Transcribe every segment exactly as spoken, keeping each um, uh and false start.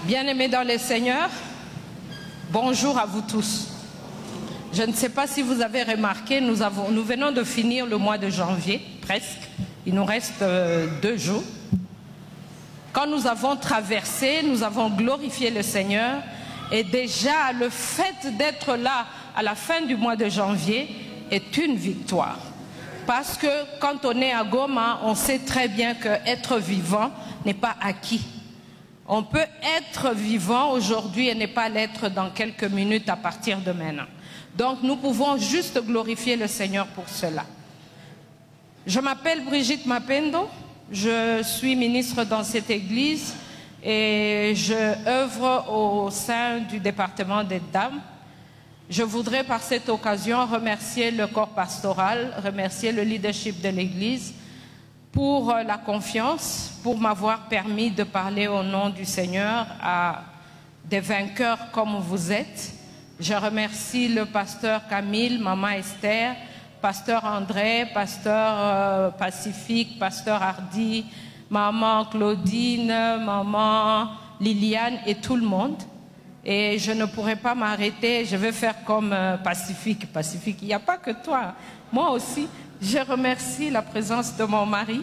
Bien-aimés dans les Seigneurs, bonjour à vous tous. Je ne sais pas si vous avez remarqué, nous, avons, nous venons de finir le mois de janvier, presque. Il nous reste euh, deux jours. Quand nous avons traversé, nous avons glorifié le Seigneur. Et déjà, le fait d'être là à la fin du mois de janvier est une victoire. Parce que quand on est à Goma, on sait très bien qu'être vivant n'est pas acquis. On peut être vivant aujourd'hui et ne pas l'être dans quelques minutes à partir de maintenant. Donc nous pouvons juste glorifier le Seigneur pour cela. Je m'appelle Brigitte Mapendo, je suis ministre dans cette église et je œuvre au sein du département des dames. Je voudrais par cette occasion remercier le corps pastoral, remercier le leadership de l'église pour la confiance, pour m'avoir permis de parler au nom du Seigneur à des vainqueurs comme vous êtes. Je remercie le pasteur Camille, maman Esther, pasteur André, pasteur euh, Pacifique, pasteur Hardy, maman Claudine, maman Liliane et tout le monde. Et je ne pourrai pas m'arrêter, je vais faire comme euh, Pacifique. Pacifique, il n'y a pas que toi, moi aussi. Je remercie la présence de mon mari.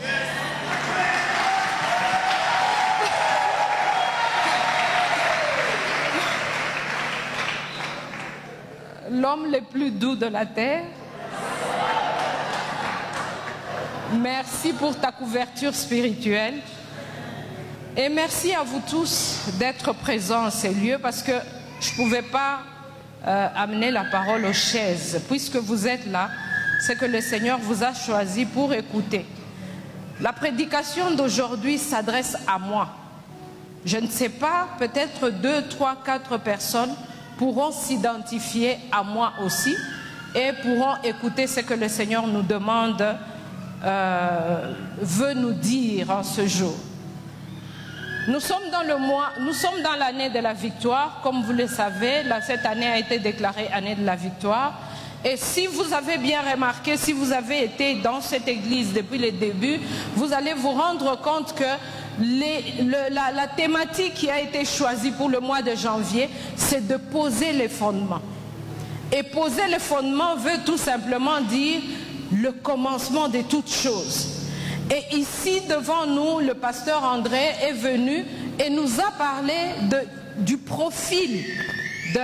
L'homme le plus doux de la terre. Merci pour ta couverture spirituelle. Et merci à vous tous d'être présents en ces lieux parce que je ne pouvais pas euh, amener la parole aux chaises. Puisque vous êtes là, c'est que le Seigneur vous a choisi pour écouter. La prédication d'aujourd'hui s'adresse à moi. Je ne sais pas, peut-être deux, trois, quatre personnes pourront s'identifier à moi aussi et pourront écouter ce que le Seigneur nous demande, euh, veut nous dire en ce jour. Nous sommes dans le mois, nous sommes dans l'année de la victoire. Comme vous le savez, là, cette année a été déclarée année de la victoire. Et si vous avez bien remarqué, si vous avez été dans cette église depuis le début, vous allez vous rendre compte que les, le, la, la thématique qui a été choisie pour le mois de janvier, c'est de poser les fondements. Et poser les fondements veut tout simplement dire le commencement de toutes choses. Et ici, devant nous, le pasteur André est venu et nous a parlé de, du profil de...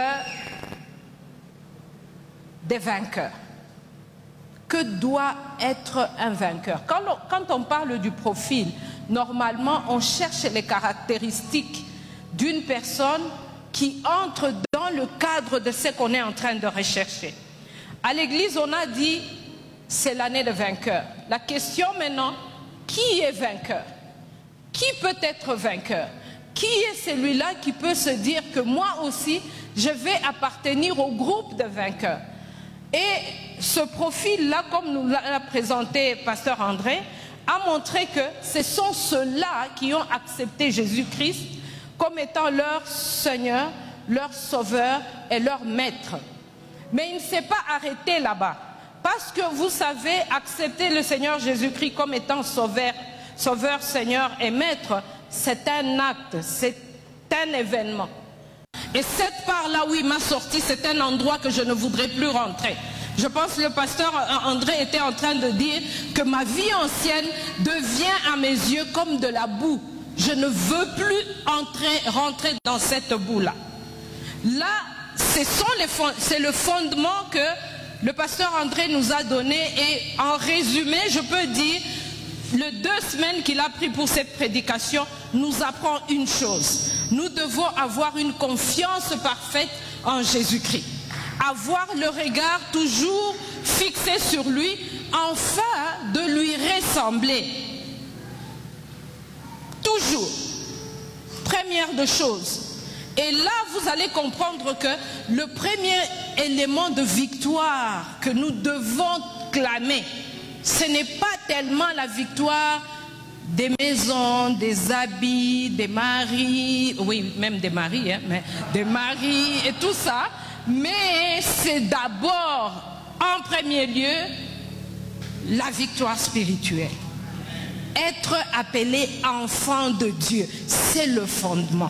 des vainqueurs. Que doit être un vainqueur? Quand on, quand on parle du profil, normalement, on cherche les caractéristiques d'une personne qui entre dans le cadre de ce qu'on est en train de rechercher. À l'église, on a dit, c'est l'année de vainqueur. La question maintenant, qui est vainqueur? Qui peut être vainqueur? Qui est celui-là qui peut se dire que moi aussi, je vais appartenir au groupe de vainqueurs? Et ce profil-là, comme nous l'a présenté pasteur André, a montré que ce sont ceux-là qui ont accepté Jésus-Christ comme étant leur Seigneur, leur Sauveur et leur Maître. Mais il ne s'est pas arrêté là-bas. Parce que vous savez, accepter le Seigneur Jésus-Christ comme étant Sauveur, Sauveur, Seigneur et Maître, c'est un acte, c'est un événement. Et cette part-là où il m'a sorti, c'est un endroit que je ne voudrais plus rentrer. Je pense que le pasteur André était en train de dire que ma vie ancienne devient à mes yeux comme de la boue. Je ne veux plus entrer, rentrer dans cette boue-là. Là, c'est le fondement que le pasteur André nous a donné et en résumé, je peux dire, les deux semaines qu'il a pris pour cette prédication nous apprend une chose. Nous devons avoir une confiance parfaite en Jésus-Christ. Avoir le regard toujours fixé sur lui, afin de lui ressembler. Toujours. Première de choses. Et là, vous allez comprendre que le premier élément de victoire que nous devons clamer, ce n'est pas tellement la victoire des maisons, des habits, des maris, oui, même des maris, hein, mais des maris et tout ça, mais c'est d'abord, en premier lieu, la victoire spirituelle. Être appelé enfant de Dieu, c'est le fondement.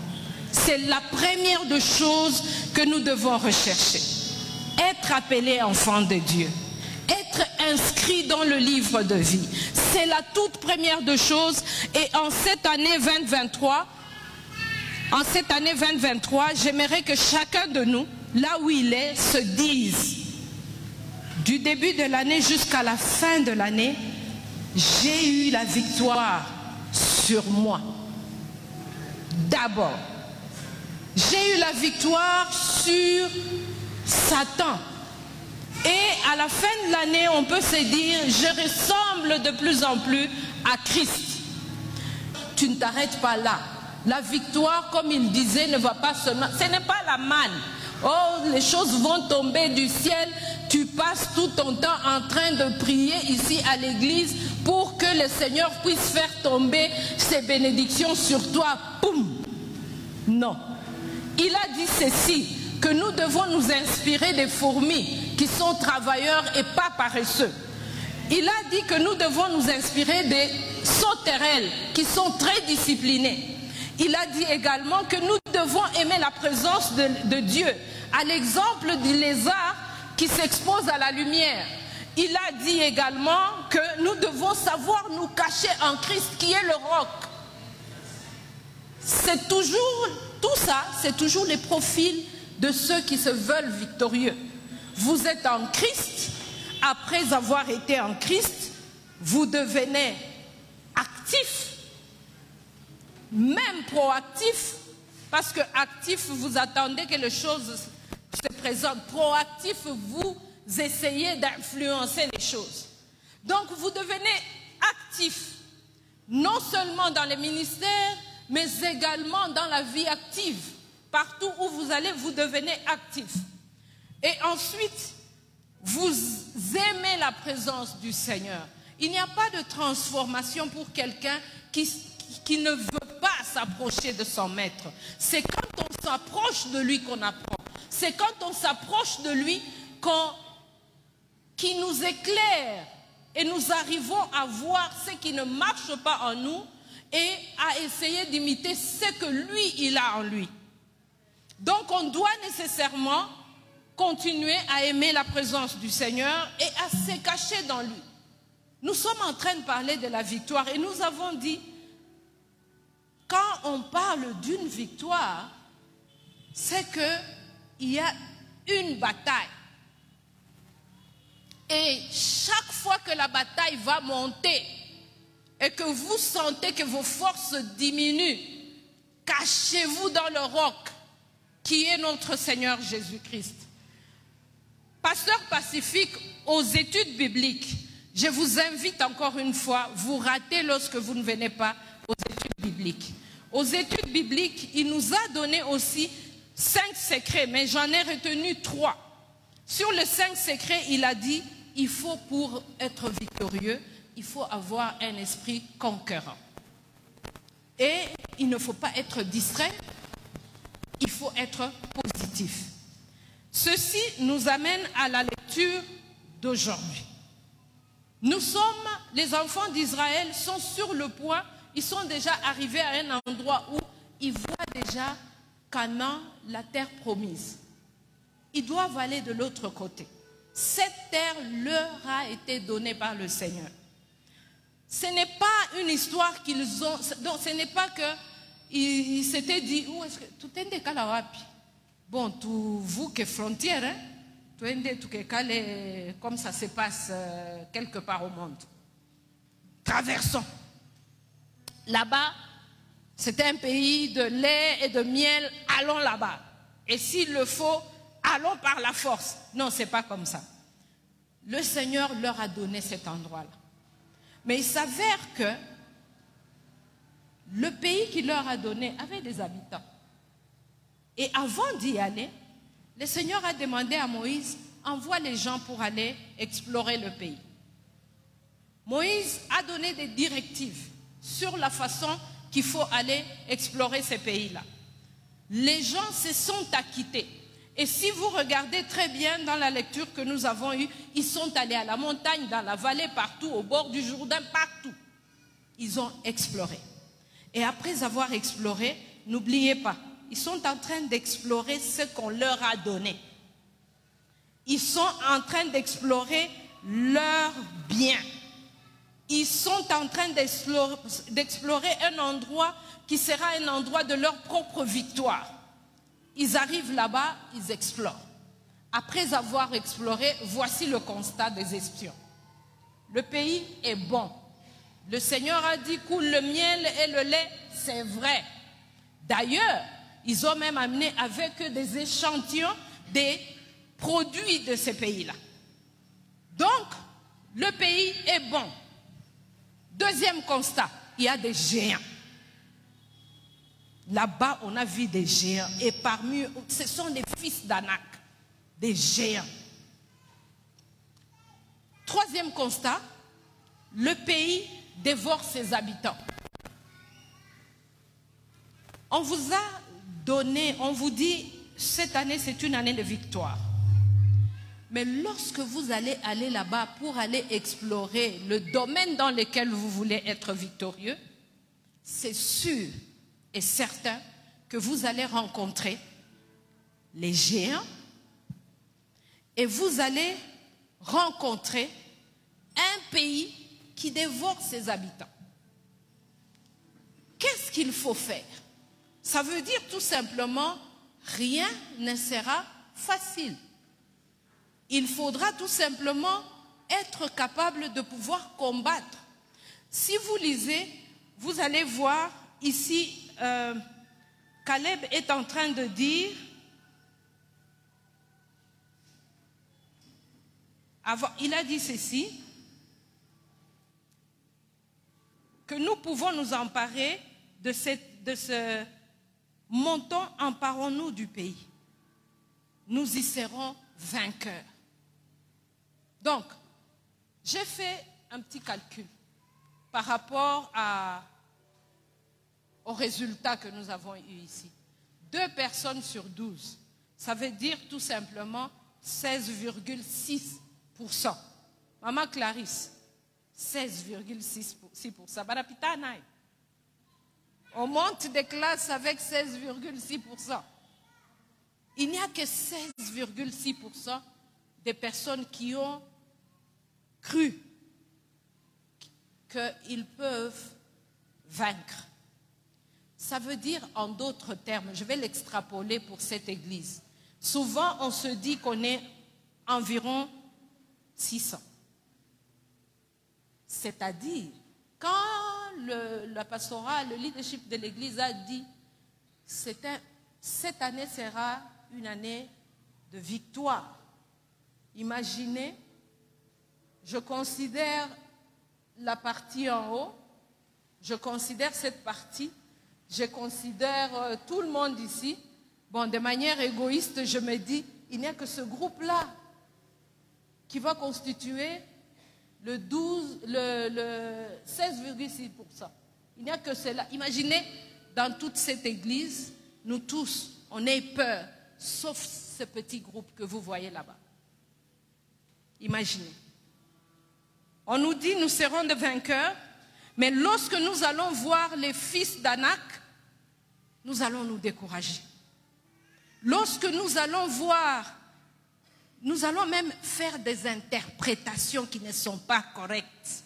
C'est la première des choses que nous devons rechercher. Être appelé enfant de Dieu. Être inscrit dans le livre de vie. C'est la toute première des choses. Et en cette année vingt vingt-trois, en cette année vingt vingt-trois, j'aimerais que chacun de nous, là où il est, se dise, du début de l'année jusqu'à la fin de l'année, j'ai eu la victoire sur moi. D'abord, j'ai eu la victoire sur Satan. Et à la fin de l'année, on peut se dire, je ressemble de plus en plus à Christ. Tu ne t'arrêtes pas là. La victoire, comme il disait, ne va pas seulement... Ce n'est pas la manne. Oh, les choses vont tomber du ciel. Tu passes tout ton temps en train de prier ici à l'église pour que le Seigneur puisse faire tomber ses bénédictions sur toi. Poum! Non. Il a dit ceci, que nous devons nous inspirer des fourmis qui sont travailleurs et pas paresseux. Il a dit que nous devons nous inspirer des sauterelles qui sont très disciplinées. Il a dit également que nous devons aimer la présence de, de Dieu, à l'exemple du lézard qui s'expose à la lumière. Il a dit également que nous devons savoir nous cacher en Christ qui est le roc. C'est toujours, tout ça, c'est toujours les profils de ceux qui se veulent victorieux. Vous êtes en Christ, après avoir été en Christ, vous devenez actif. Même proactif, parce que actif, vous attendez que les choses se présentent. Proactif, vous essayez d'influencer les choses. Donc vous devenez actif, non seulement dans les ministères, mais également dans la vie active. Partout où vous allez, vous devenez actif. Et ensuite, vous aimez la présence du Seigneur. Il n'y a pas de transformation pour quelqu'un qui... qui ne veut pas s'approcher de son maître. C'est quand on s'approche de lui qu'on apprend. C'est quand on s'approche de lui qu'on, qui nous éclaire et nous arrivons à voir ce qui ne marche pas en nous et à essayer d'imiter ce que lui, il a en lui. Donc on doit nécessairement continuer à aimer la présence du Seigneur et à se cacher dans lui. Nous sommes en train de parler de la victoire et nous avons dit, quand on parle d'une victoire, c'est qu'il y a une bataille. Et chaque fois que la bataille va monter et que vous sentez que vos forces diminuent, cachez-vous dans le roc qui est notre Seigneur Jésus-Christ. Pasteur Pacifique, aux études bibliques, je vous invite encore une fois, vous ratez lorsque vous ne venez pas aux études bibliques. Aux études bibliques, il nous a donné aussi cinq secrets, mais j'en ai retenu trois. Sur les cinq secrets, il a dit, il faut pour être victorieux, il faut avoir un esprit conquérant. Et il ne faut pas être distrait, il faut être positif. Ceci nous amène à la lecture d'aujourd'hui. Nous sommes, les enfants d'Israël sont sur le point. Ils sont déjà arrivés à un endroit où ils voient déjà Canaan, la terre promise. Ils doivent aller de l'autre côté. Cette terre leur a été donnée par le Seigneur. Ce n'est pas une histoire qu'ils ont... Donc ce n'est pas qu'ils s'étaient dit, où est-ce que... Tout est de Kalawapi. Bon, tout vous qui frontière, hein? Tout est de tout est comme ça se passe euh, quelque part au monde. Traversons. Là-bas, c'était un pays de lait et de miel. Allons là-bas. Et s'il le faut, allons par la force. Non, ce n'est pas comme ça. Le Seigneur leur a donné cet endroit-là. Mais il s'avère que le pays qu'il leur a donné avait des habitants. Et avant d'y aller, le Seigneur a demandé à Moïse, envoie les gens pour aller explorer le pays. Moïse a donné des directives sur la façon qu'il faut aller explorer ces pays-là. Les gens se sont acquittés. Et si vous regardez très bien dans la lecture que nous avons eue, ils sont allés à la montagne, dans la vallée, partout, au bord du Jourdain, partout. Ils ont exploré. Et après avoir exploré, n'oubliez pas, ils sont en train d'explorer ce qu'on leur a donné. Ils sont en train d'explorer leurs biens. Ils sont en train d'explorer un endroit qui sera un endroit de leur propre victoire. Ils arrivent là-bas, ils explorent. Après avoir exploré, voici le constat des espions. Le pays est bon. Le Seigneur a dit coule le miel et le lait, c'est vrai. D'ailleurs, ils ont même amené avec eux des échantillons des produits de ces pays-là. Donc, le pays est bon. Deuxième constat, il y a des géants. Là-bas, on a vu des géants. Et parmi eux, ce sont les fils d'Anak, des géants. Troisième constat, le pays dévore ses habitants. On vous a donné, on vous dit, cette année c'est une année de victoire. Mais lorsque vous allez aller là-bas pour aller explorer le domaine dans lequel vous voulez être victorieux, c'est sûr et certain que vous allez rencontrer les géants et vous allez rencontrer un pays qui dévore ses habitants. Qu'est-ce qu'il faut faire? Ça veut dire tout simplement, rien ne sera facile. Il faudra tout simplement être capable de pouvoir combattre. Si vous lisez, vous allez voir ici, euh, Caleb est en train de dire, avant, il a dit ceci, que nous pouvons nous emparer de, cette, de ce montant, emparons-nous du pays. Nous y serons vainqueurs. Donc, j'ai fait un petit calcul par rapport à, aux résultats que nous avons eus ici. Deux personnes sur douze, ça veut dire tout simplement seize virgule six pour cent. Maman Clarisse, seize virgule six pour cent. On monte des classes avec seize virgule six pour cent. Il n'y a que seize virgule six pour cent des personnes qui ont cru qu'ils peuvent vaincre. Ça veut dire, en d'autres termes, je vais l'extrapoler pour cette église. Souvent, on se dit qu'on est environ six cents. C'est-à-dire, quand le, la pastorale, le leadership de l'église a dit c'était, cette année sera une année de victoire. Imaginez, je considère la partie en haut, je considère cette partie, je considère euh, tout le monde ici. Bon, de manière égoïste, je me dis, il n'y a que ce groupe-là qui va constituer le, douze, le, le seize virgule six pour cent. Il n'y a que cela. Imaginez, dans toute cette église, nous tous, on ait peur, sauf ce petit groupe que vous voyez là-bas. Imaginez. On nous dit, nous serons des vainqueurs, mais lorsque nous allons voir les fils d'Anak, nous allons nous décourager. Lorsque nous allons voir, nous allons même faire des interprétations qui ne sont pas correctes.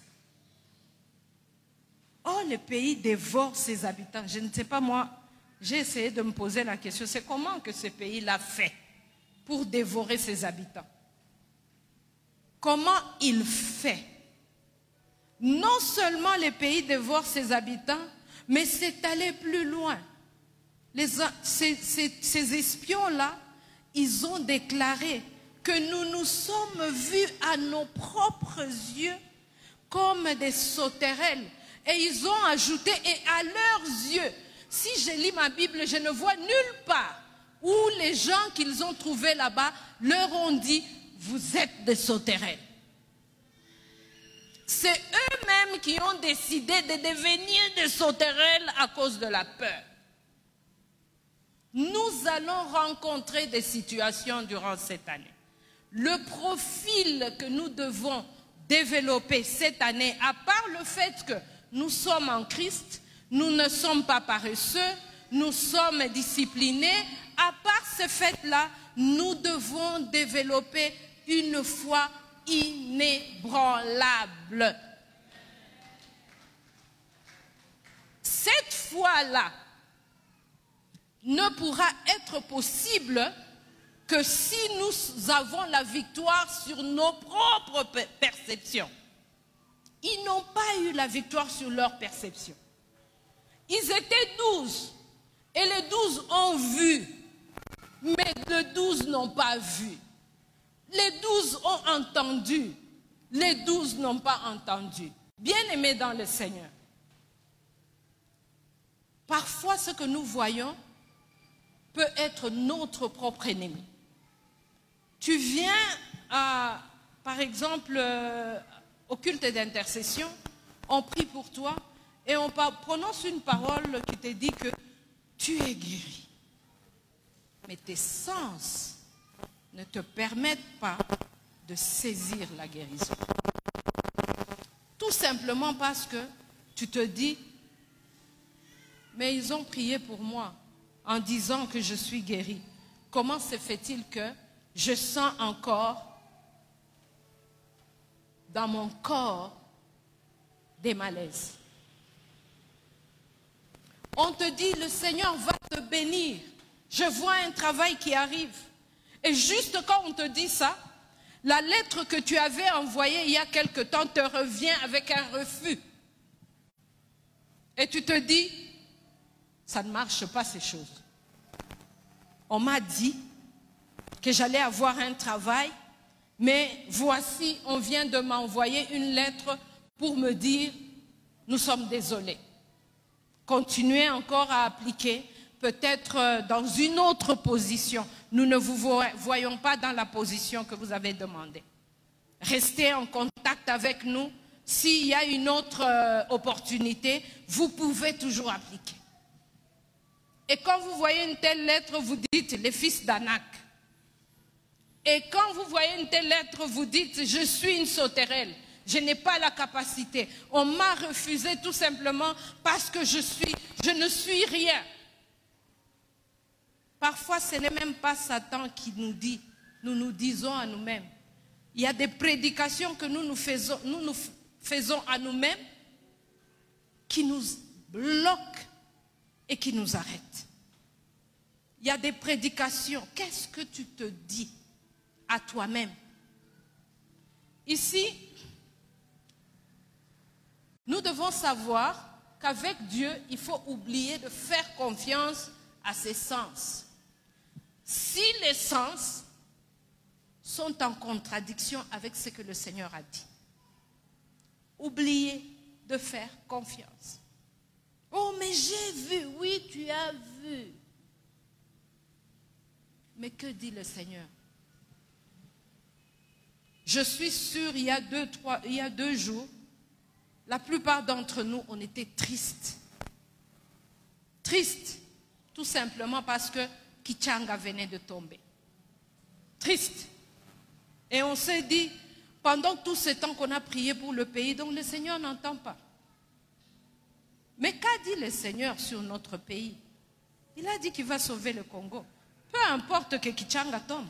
Oh, le pays dévore ses habitants. Je ne sais pas, moi, j'ai essayé de me poser la question, c'est comment que ce pays l'a fait pour dévorer ses habitants? Comment il fait? Non seulement le pays dévore ses habitants, mais c'est aller plus loin. Les, ces, ces, ces espions-là, ils ont déclaré que nous nous sommes vus à nos propres yeux comme des sauterelles. Et ils ont ajouté, et à leurs yeux, si je lis ma Bible, je ne vois nulle part où les gens qu'ils ont trouvés là-bas leur ont dit, vous êtes des sauterelles. C'est eux-mêmes qui ont décidé de devenir des sauterelles à cause de la peur. Nous allons rencontrer des situations durant cette année. Le profil que nous devons développer cette année, à part le fait que nous sommes en Christ, nous ne sommes pas paresseux, nous sommes disciplinés, à part ce fait-là, nous devons développer une foi inébranlable. Cette foi-là ne pourra être possible que si nous avons la victoire sur nos propres perceptions. Ils n'ont pas eu la victoire sur leurs perceptions. Ils étaient douze et les douze ont vu, mais les douze n'ont pas vu. Les douze ont entendu, les douze n'ont pas entendu. Bien-aimés dans le Seigneur, parfois ce que nous voyons peut être notre propre ennemi. Tu viens, à, par exemple, euh, au culte d'intercession, on prie pour toi et on prononce une parole qui te dit que tu es guéri. Mais tes sens ne te permettent pas de saisir la guérison. Tout simplement parce que tu te dis, mais ils ont prié pour moi en disant que je suis guéri. Comment se fait-il que je sens encore dans mon corps des malaises? On te dit, le Seigneur va te bénir. Je vois un travail qui arrive. Et juste quand on te dit ça, la lettre que tu avais envoyée il y a quelque temps te revient avec un refus. Et tu te dis, ça ne marche pas ces choses. On m'a dit que j'allais avoir un travail, mais voici, on vient de m'envoyer une lettre pour me dire, nous sommes désolés. Continuez encore à appliquer, peut-être dans une autre position. Nous ne vous voyons pas dans la position que vous avez demandée. Restez en contact avec nous. S'il y a une autre euh, opportunité, vous pouvez toujours appliquer. Et quand vous voyez une telle lettre, vous dites les fils d'Anak. Et quand vous voyez une telle lettre, vous dites je suis une sauterelle. Je n'ai pas la capacité. On m'a refusé tout simplement parce que je suis, je ne suis rien. Parfois, ce n'est même pas Satan qui nous dit, nous nous disons à nous-mêmes. Il y a des prédications que nous nous faisons, nous nous faisons à nous-mêmes qui nous bloquent et qui nous arrêtent. Il y a des prédications. Qu'est-ce que tu te dis à toi-même? Ici, nous devons savoir qu'avec Dieu, il faut oublier de faire confiance à ses sens. Si les sens sont en contradiction avec ce que le Seigneur a dit, oubliez de faire confiance. Oh, mais j'ai vu, oui, tu as vu. Mais que dit le Seigneur? Je suis sûre, il y a deux, trois, il y a deux jours, la plupart d'entre nous, on était tristes. Tristes, tout simplement parce que Kichanga venait de tomber. Triste. Et on s'est dit, pendant tout ce temps qu'on a prié pour le pays, donc le Seigneur n'entend pas. Mais qu'a dit le Seigneur sur notre pays? Il a dit qu'il va sauver le Congo. Peu importe que Kichanga tombe.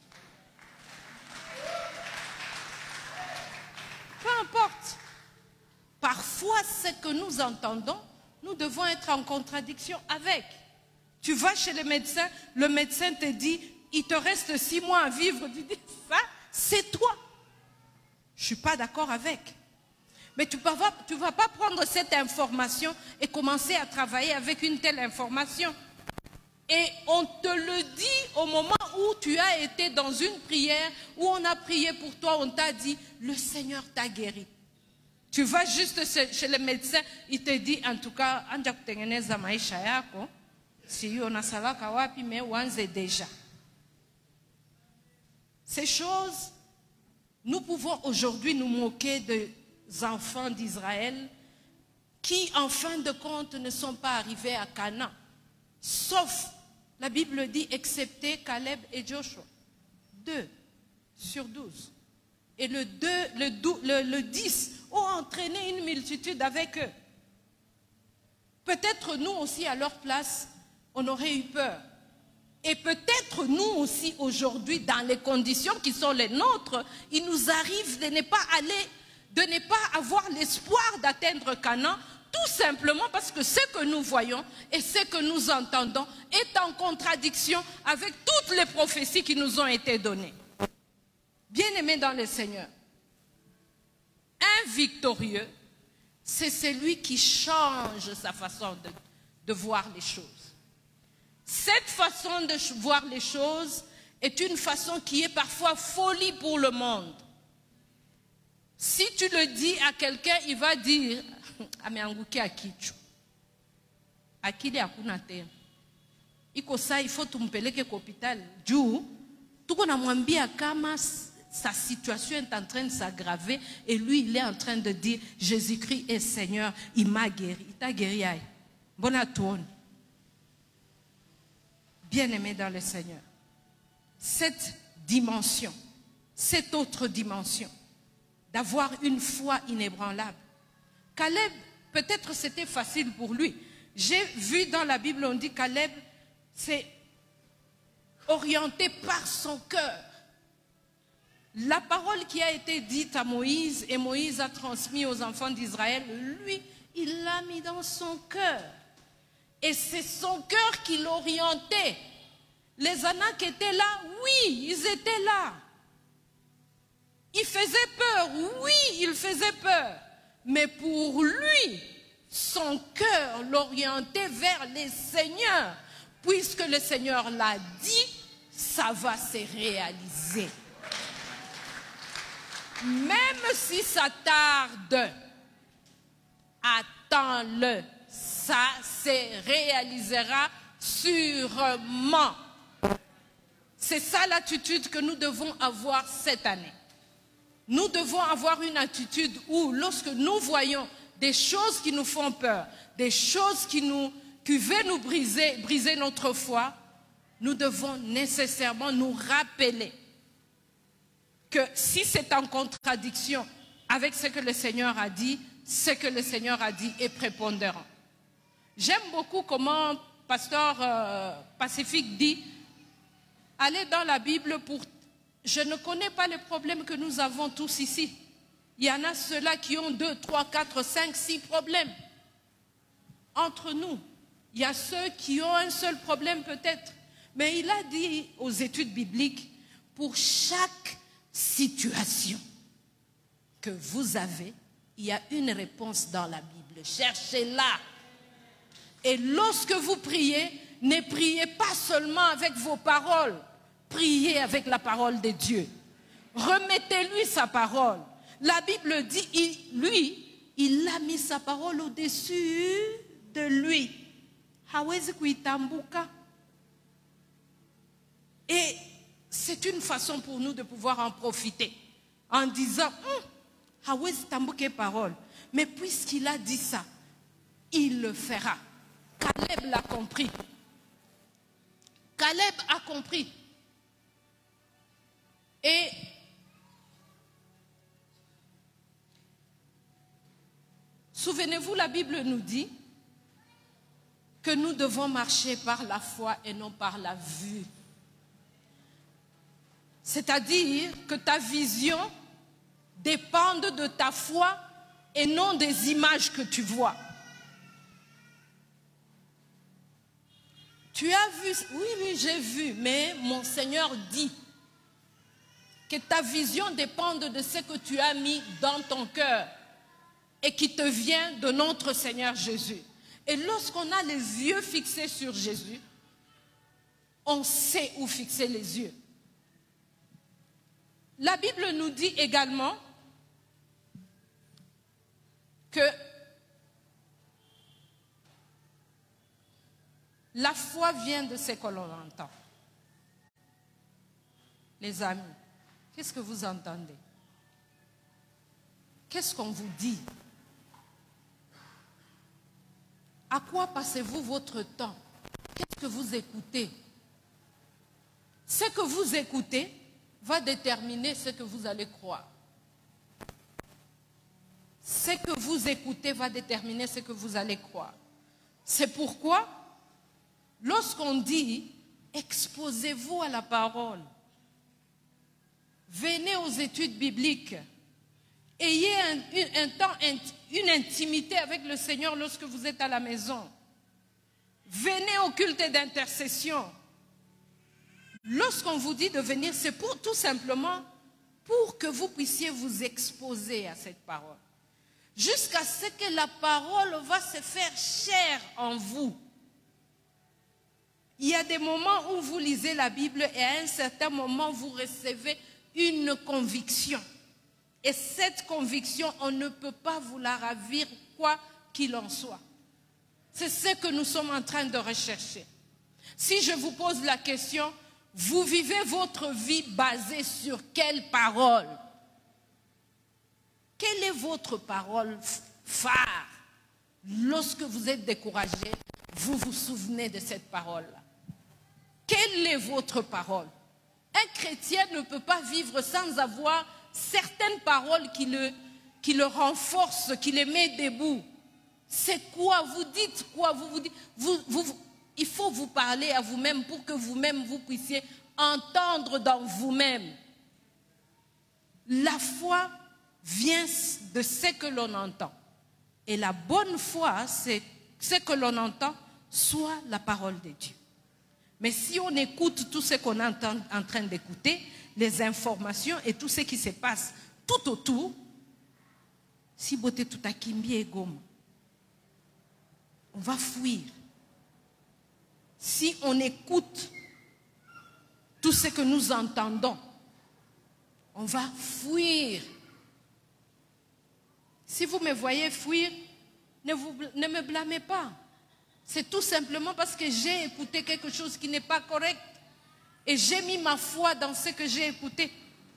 Peu importe. Parfois, ce que nous entendons, nous devons être en contradiction avec. Tu vas chez le médecin, le médecin te dit, il te reste six mois à vivre. Tu dis, ça, c'est toi. Je ne suis pas d'accord avec. Mais tu ne vas, tu vas pas prendre cette information et commencer à travailler avec une telle information. Et on te le dit au moment où tu as été dans une prière, où on a prié pour toi, on t'a dit, le Seigneur t'a guéri. Tu vas juste chez le médecin, il te dit, en tout cas, si on a salaka wapi, mais wanze déjà. Ces choses, nous pouvons aujourd'hui nous moquer des enfants d'Israël qui, en fin de compte, ne sont pas arrivés à Canaan. Sauf, la Bible dit, excepté Caleb et Joshua. Deux sur douze. Et le, deux, le, dou, le, le dix ont entraîné une multitude avec eux. Peut-être nous aussi, à leur place, on aurait eu peur. Et peut-être nous aussi aujourd'hui, dans les conditions qui sont les nôtres, il nous arrive de ne pas aller, de ne pas avoir l'espoir d'atteindre Canaan, tout simplement parce que ce que nous voyons et ce que nous entendons est en contradiction avec toutes les prophéties qui nous ont été données. Bien-aimés dans le Seigneur, un victorieux, c'est celui qui change sa façon de, de voir les choses. Cette façon de voir les choses est une façon qui est parfois folie pour le monde. Si tu le dis à quelqu'un, il va dire ameangukia kichwa. Akili hakuna tena. Iko saa il faut tumpeleke kwa hospitali. Juu tuko namwambia kama sa situation est en train de s'aggraver et lui il est en train de dire Jésus-Christ est Seigneur, il m'a guéri. Il t'a guéri aïe. Bonne tourne. Bien-aimé dans le Seigneur, cette dimension, cette autre dimension, d'avoir une foi inébranlable. Caleb, peut-être c'était facile pour lui. J'ai vu dans la Bible, on dit Caleb s'est orienté par son cœur. La parole qui a été dite à Moïse et Moïse a transmis aux enfants d'Israël, lui, il l'a mis dans son cœur. Et c'est son cœur qui l'orientait. Les Anak étaient là, oui, ils étaient là. Ils faisaient peur, oui, ils faisaient peur. Mais pour lui, son cœur l'orientait vers les seigneurs. Puisque le Seigneur l'a dit, ça va se réaliser. Même si ça tarde, attends-le. Ça se réalisera sûrement. C'est ça l'attitude que nous devons avoir cette année. Nous devons avoir une attitude où, lorsque nous voyons des choses qui nous font peur, des choses qui, nous, qui veulent nous briser, briser notre foi, nous devons nécessairement nous rappeler que si c'est en contradiction avec ce que le Seigneur a dit, ce que le Seigneur a dit est prépondérant. J'aime beaucoup comment Pasteur euh, Pacifique dit, allez dans la Bible pour... Je ne connais pas les problèmes que nous avons tous ici. Il y en a ceux-là qui ont deux, trois, quatre, cinq, six problèmes. Entre nous, il y a ceux qui ont un seul problème peut-être. Mais il a dit aux études bibliques, pour chaque situation que vous avez, il y a une réponse dans la Bible. Cherchez-la. Et lorsque vous priez, ne priez pas seulement avec vos paroles. Priez avec la parole de Dieu. Remettez-lui sa parole. La Bible dit, il, lui, il a mis sa parole au-dessus de lui. Hawezi kuitambuka. Et c'est une façon pour nous de pouvoir en profiter. En disant, hawezi tambuke parole. Mais puisqu'il a dit ça, il le fera. Caleb l'a compris. Caleb a compris. Et souvenez-vous, la Bible nous dit que nous devons marcher par la foi et non par la vue. C'est-à-dire que ta vision dépende de ta foi et non des images que tu vois. Tu as vu, oui, oui, j'ai vu, mais mon Seigneur dit que ta vision dépende de ce que tu as mis dans ton cœur et qui te vient de notre Seigneur Jésus. Et lorsqu'on a les yeux fixés sur Jésus, on sait où fixer les yeux. La Bible nous dit également que la foi vient de ce que l'on entend. Les amis, qu'est-ce que vous entendez? Qu'est-ce qu'on vous dit? À quoi passez-vous votre temps? Qu'est-ce que vous écoutez? Ce que vous écoutez va déterminer ce que vous allez croire. Ce que vous écoutez va déterminer ce que vous allez croire. C'est pourquoi lorsqu'on dit exposez-vous à la parole, venez aux études bibliques, ayez un, un, un temps, une intimité avec le Seigneur lorsque vous êtes à la maison, venez au culte d'intercession. Lorsqu'on vous dit de venir, c'est pour tout simplement pour que vous puissiez vous exposer à cette parole. Jusqu'à ce que la parole va se faire chair en vous. Il y a des moments où vous lisez la Bible et à un certain moment, vous recevez une conviction. Et cette conviction, on ne peut pas vous la ravir quoi qu'il en soit. C'est ce que nous sommes en train de rechercher. Si je vous pose la question, vous vivez votre vie basée sur quelle parole? Quelle est votre parole phare? Lorsque vous êtes découragé, vous vous souvenez de cette parole-là. Quelle est votre parole? Un chrétien ne peut pas vivre sans avoir certaines paroles qui le, qui le renforcent, qui le mettent debout. C'est quoi? Vous dites quoi? Vous, vous dites, vous, vous, il faut vous parler à vous-même pour que vous-même vous puissiez entendre dans vous-même. La foi vient de ce que l'on entend. Et la bonne foi, c'est ce que l'on entend, soit la parole de Dieu. Mais si on écoute tout ce qu'on est en train d'écouter, les informations et tout ce qui se passe tout autour, si beauté tout à Kimbi et Goma, on va fuir. Si on écoute tout ce que nous entendons, on va fuir. Si vous me voyez fuir, ne, vous, ne me blâmez pas. C'est tout simplement parce que j'ai écouté quelque chose qui n'est pas correct et j'ai mis ma foi dans ce que j'ai écouté.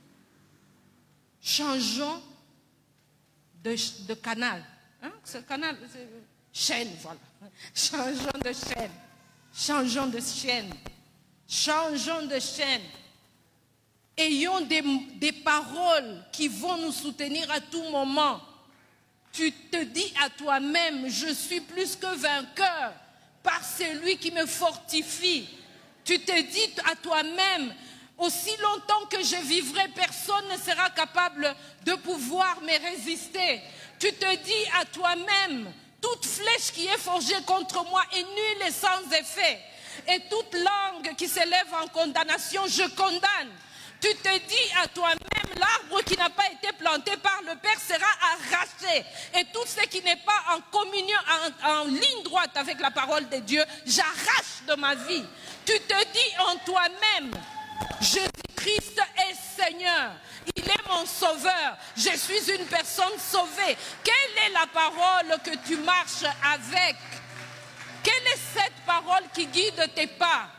Changeons de, de canal. Hein? Ce canal, chaîne, voilà. Changeons de chaîne. Changeons de chaîne. Changeons de chaîne. Ayons des, des paroles qui vont nous soutenir à tout moment. Tu te dis à toi-même, je suis plus que vainqueur par celui qui me fortifie. Tu te dis à toi-même, aussi longtemps que je vivrai, personne ne sera capable de pouvoir me résister. Tu te dis à toi-même, toute flèche qui est forgée contre moi est nulle et sans effet. Et toute langue qui s'élève en condamnation, je condamne. Tu te dis à toi-même, l'arbre qui n'a pas été planté par le Père sera arraché. Et tout ce qui n'est pas en communion, en, en ligne droite avec la parole de Dieu, j'arrache de ma vie. Tu te dis en toi-même, Jésus-Christ est Seigneur. Il est mon sauveur. Je suis une personne sauvée. Quelle est la parole que tu marches avec? Quelle est cette parole qui guide tes pas?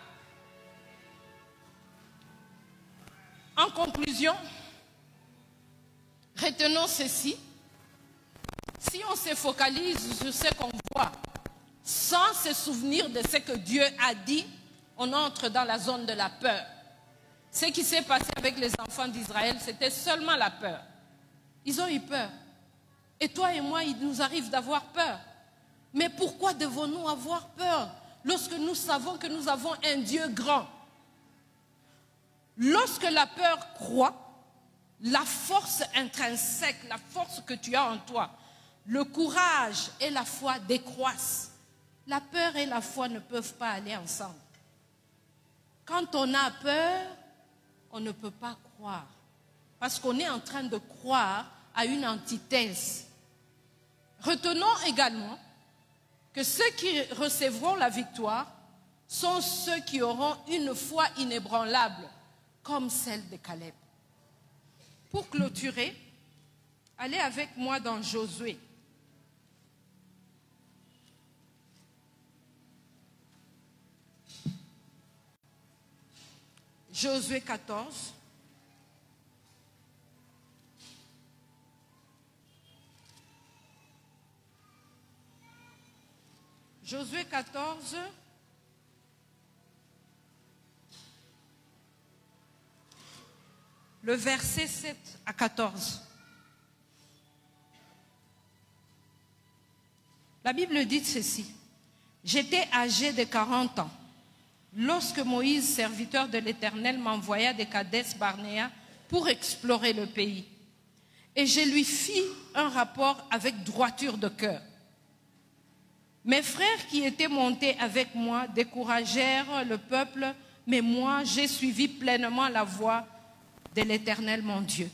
En conclusion, retenons ceci. Si on se focalise sur ce qu'on voit, sans se souvenir de ce que Dieu a dit, on entre dans la zone de la peur. Ce qui s'est passé avec les enfants d'Israël, c'était seulement la peur. Ils ont eu peur. Et toi et moi, il nous arrive d'avoir peur. Mais pourquoi devons-nous avoir peur lorsque nous savons que nous avons un Dieu grand? Lorsque la peur croît, la force intrinsèque, la force que tu as en toi, le courage et la foi décroissent. La peur et la foi ne peuvent pas aller ensemble. Quand on a peur, on ne peut pas croire. Parce qu'on est en train de croire à une antithèse. Retenons également que ceux qui recevront la victoire sont ceux qui auront une foi inébranlable, comme celle de Caleb. Pour clôturer, allez avec moi dans Josué. Josué quatorze. Josué quatorze. Le verset sept à quatorze. La Bible dit ceci. J'étais âgé de quarante ans lorsque Moïse, serviteur de l'Éternel, m'envoya de Kadès Barnéa pour explorer le pays. Et je lui fis un rapport avec droiture de cœur. Mes frères qui étaient montés avec moi découragèrent le peuple, mais moi, j'ai suivi pleinement la voie de l'Éternel, mon Dieu.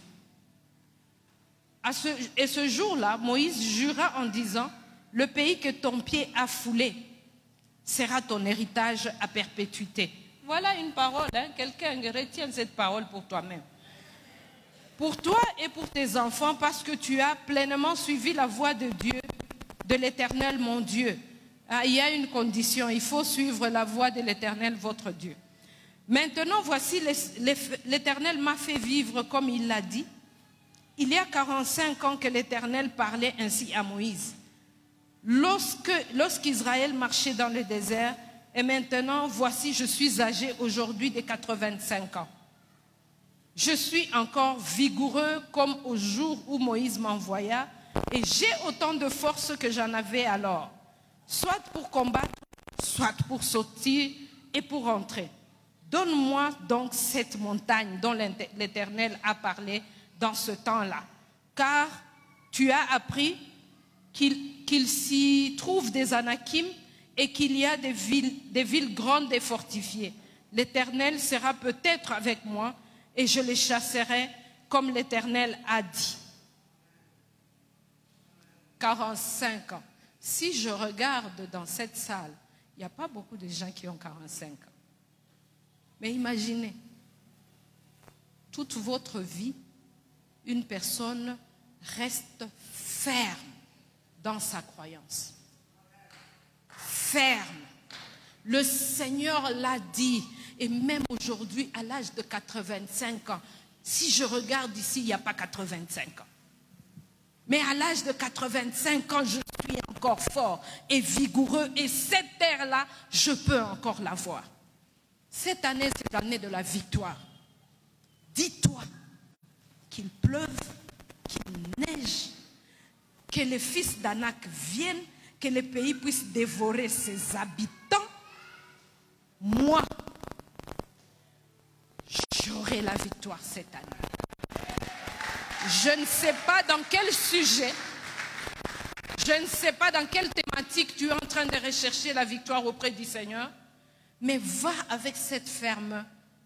À ce, et ce jour-là, Moïse jura en disant, « Le pays que ton pied a foulé sera ton héritage à perpétuité. » Voilà une parole, hein? Quelqu'un retienne cette parole pour toi-même. Pour toi et pour tes enfants, parce que tu as pleinement suivi la voie de Dieu, de l'Éternel, mon Dieu. Ah, il y a une condition, il faut suivre la voie de l'Éternel, votre Dieu. Maintenant, voici, l'Éternel m'a fait vivre comme il l'a dit. Il y a quarante-cinq ans que l'Éternel parlait ainsi à Moïse. Lorsque, lorsqu'Israël marchait dans le désert, et maintenant, voici, je suis âgé aujourd'hui de quatre-vingt-cinq ans. Je suis encore vigoureux comme au jour où Moïse m'envoya, et j'ai autant de force que j'en avais alors, soit pour combattre, soit pour sortir et pour entrer. Donne-moi donc cette montagne dont l'Éternel a parlé dans ce temps-là, car tu as appris qu'il, qu'il s'y trouve des Anakim et qu'il y a des villes, des villes grandes et fortifiées. L'Éternel sera peut-être avec moi et je les chasserai comme l'Éternel a dit. quarante-cinq ans. Si je regarde dans cette salle, il n'y a pas beaucoup de gens qui ont quarante-cinq ans. Mais imaginez, toute votre vie, une personne reste ferme dans sa croyance. Ferme. Le Seigneur l'a dit. Et même aujourd'hui, à l'âge de quatre-vingt-cinq ans, si je regarde ici, il n'y a pas quatre-vingt-cinq ans. Mais à l'âge de quatre-vingt-cinq ans, je suis encore fort et vigoureux. Et cette terre-là, je peux encore la voir. Cette année, c'est l'année de la victoire. Dis-toi qu'il pleuve, qu'il neige, que les fils d'Anak viennent, que le pays puisse dévorer ses habitants. Moi, j'aurai la victoire cette année. Je ne sais pas dans quel sujet, je ne sais pas dans quelle thématique tu es en train de rechercher la victoire auprès du Seigneur, mais va avec cette ferme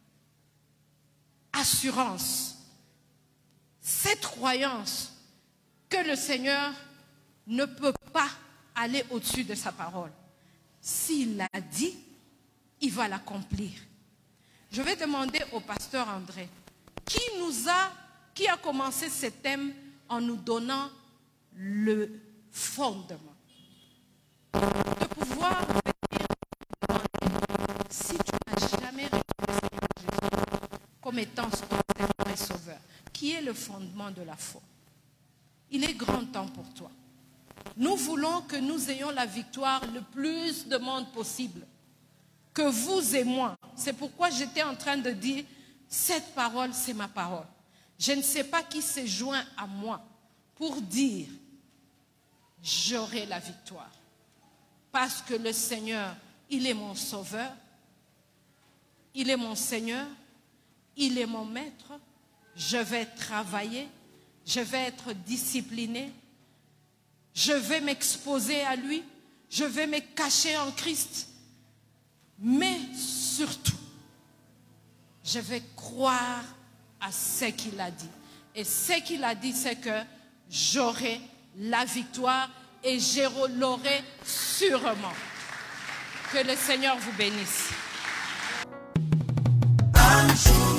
assurance, cette croyance que le Seigneur ne peut pas aller au-dessus de sa parole. S'il l'a dit, il va l'accomplir. Je vais demander au pasteur André, qui nous a, qui a commencé ce thème en nous donnant le fondement, de pouvoir venir demander si tu n'as jamais reconnu le Seigneur Jésus comme étant ton Seigneur et Sauveur, qui est le fondement de la foi. Il est grand temps pour toi. Nous voulons que nous ayons la victoire le plus de monde possible. Que vous et moi. C'est pourquoi j'étais en train de dire, cette parole, c'est ma parole. Je ne sais pas qui s'est joint à moi pour dire, j'aurai la victoire. Parce que le Seigneur, il est mon sauveur, il est mon Seigneur, il est mon maître. Je vais travailler, je vais être discipliné, je vais m'exposer à lui, je vais me cacher en Christ. Mais surtout, je vais croire à ce qu'il a dit. Et ce qu'il a dit, c'est que j'aurai la victoire et je l'aurai sûrement. Que le Seigneur vous bénisse.